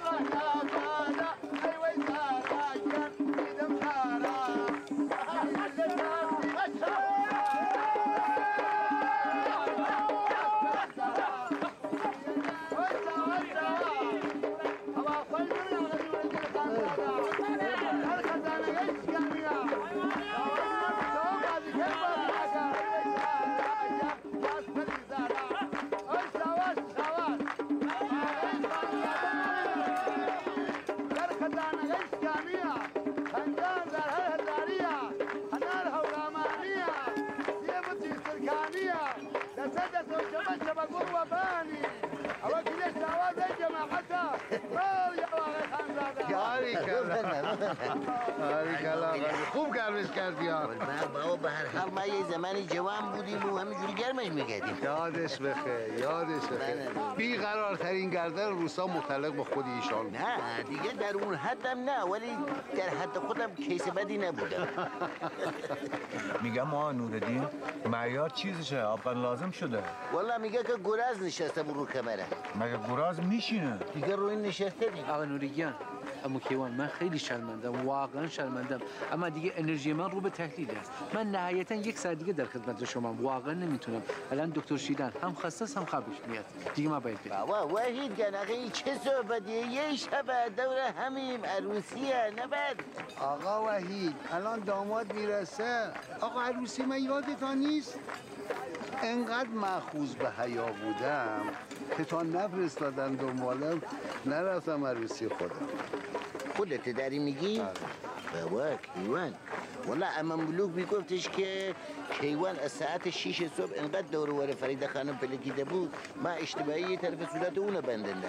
خوب گرمش کردی ها. بابا به هر حال ما یه زمانی جوان بودیم و همینجوری گرمش میکردیم. یادش بخیر یادش بخیر. بیقرارترین گردن روسا متعلق به خود ایشان. نه دیگه در اون حدم نه، ولی در حد خودم کیس بدی نبودم. میگم ما نوردین معیار چیزشه، آبقن لازم شده. والا میگه که گراز نشسته برو کمره. مگه گراز میشینه؟ دیگه روی نشسته دیگه. آقا نوریان، اما کیوان من خیلی شرمندم، واقعا شرمندم، اما دیگه انرژی من رو به تحلیل است. من نهایتا 1 ساعت دیگه در خدمت شما، واقعا نمیتونم. الان دکتر شیدن هم خسته هم خوابش میاد دیگه، ما باید بریم. بابا وحید جان آقا چه صحبتیه؟ یه شب دور همیم عروسیه نبد. آقا وحید الان داماد میرسه. آقا عروسی من یادتان نیست؟ انقدر مأخوذ به حیا بودم که تا نفرستادن دنبالم نرفتم عروسی خودم. خودت داری میگی؟ بابا کیوان والا اما ملوک میگفتش که کیوان از ساعت 6 صبح انقدر دور و بر فریده خانم پلکیده بود ما اشتباهی یه طرف صورت اونو بندندم.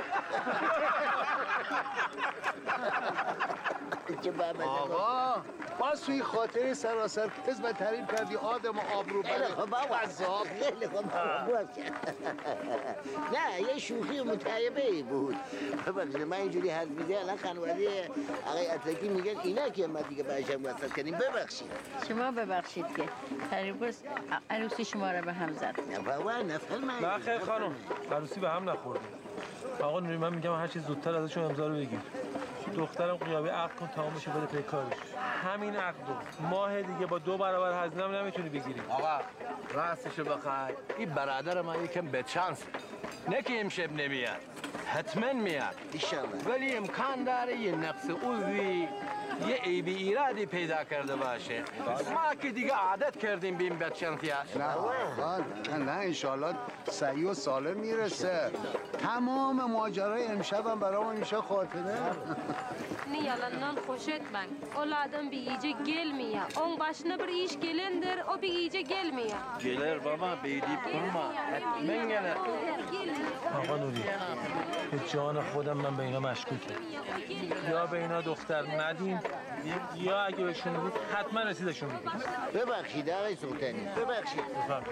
آقا باز توی خاطر سراسر کذب تعریف کردی آدم آبرو خیلی خوب بابا خیلی خوب بابا نه یه شوخی متعیبه بود. ببخشید من اینجوری حرف میزه الان خانواده آقای اتلکی میگن اینا که ما دیگه باشم وسط کردیم. ببخشید شما ببخشید که فریبرز عروسی شما را به هم زد. نه بابا نفهمم. نه خیر خانم عروسی به هم نخورده. آقا نوری من میگم هر چی زودتر ازشون امضا رو بگیر. دخترم قیابی عقد کن تمام بشه بده پی کارش. همین عقدو ماه دیگه با 2 برابر هزینه هم نمیتونی بگیری. آقا راستشو بخوای این برادر من یکم بدشانسه، نه که امشب نمیاد حتما میاد ایشالله، ولی امکان داره یه نقص عضوی یه عیبی ایرادی پیدا کرده باشه. ما که دیگه عادت کردیم به این بدشانسی ها. نه انشالله صحیح و سالم میرسه. تمام ماجرای امشبم برام میشه خاطره. Niyalan nan hoşet ben. Oladın bir iyice gelmiyor. On başına bir iş gelendir, o bir iyice gelmiyor. Gelir baba, beydip durma. Etmen gelir. آقا نوری به جان خودم من به اینا مشکوکم. یا به اینا دختر ندیم یا اگه بهشون بدید حتما رسیدشون میدیم. ببخشید آقای سلطانی ببخشید.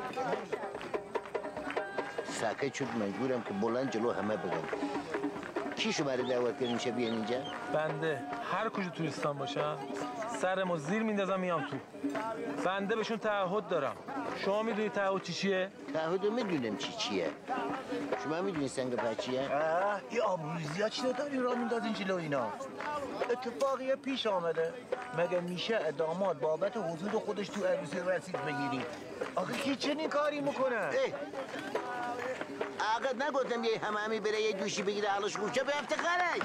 ساکت شد مجبورم که بلند جلو همه بگم. کی شما رو دعوت کردین میشه بیان اینجا؟ بنده هر کجا توریستان باشم سرمو زیر میندازم میام تو. بنده بهشون تعهد دارم. شما میدونی تعهد چیه؟ تعهد رو میدونم چیه. شما میدونی سنگ پچیه؟ این آبروزی ها چی داری را میندازین جلو اینا؟ اتفاقی پیش آمده. مگه میشه داماد بابت حضور خودش تو عروسی رسید بگیری؟ آخه کی چنین کاری میکنه؟ آقا نگفتم یه همه بره یه دوشی بگیره حالش خوب چه به افتخارش.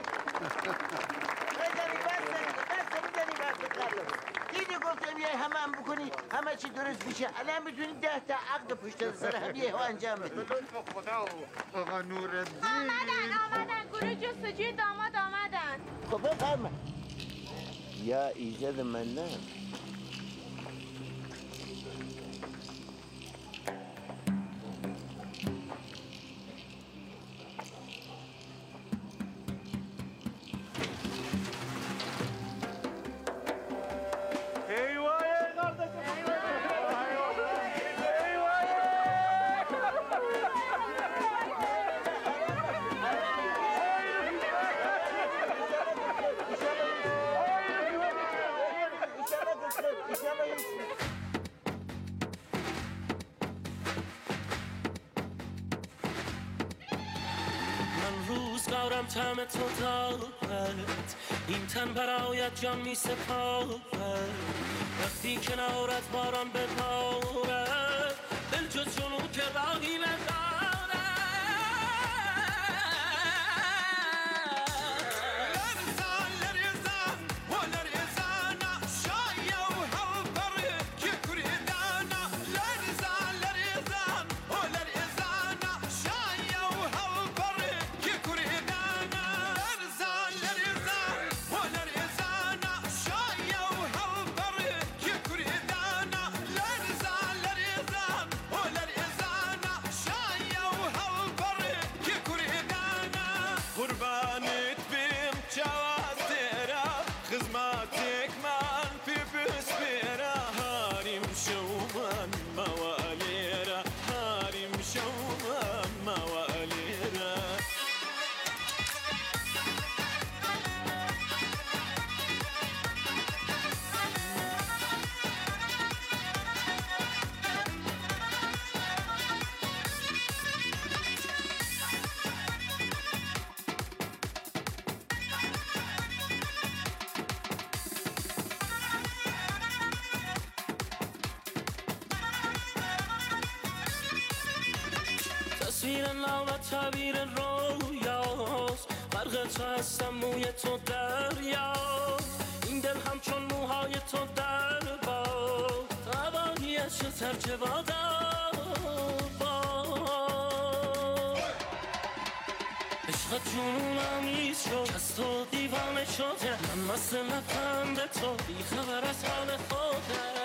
دیدی گفتم یه همه بکنی همه چی درست میشه. الان میتونی 10 تا عقد پشت سر هم یه انجام بدی. خدا آقا نورالدین آمدن گروه جستجوی داماد آمدن. خب بفرما. یا ایجاد من نه. دلم طعم تو دارد این تن برایت جان می سپارد وقتی کنارت باران ببارد دل جز جنون که راهی ندارد تصویر نو و تعبیر رویاست برق تو هستم موی تو دریاست این دل همچون موهای تو در باد هوایش ترک عشق جنون آمیز شد از تو دیوانه شده من مثل لبخند تو بی خبر از حال خوده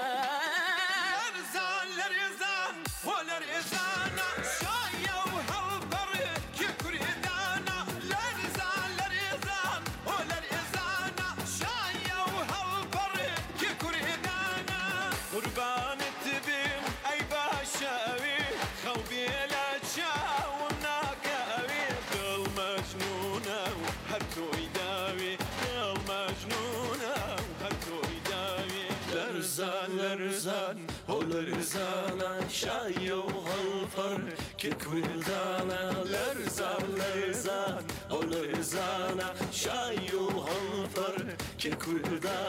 لرزانه شای و غلفر که کردانه لرزان او لرزانه شای و غلفر که کردانه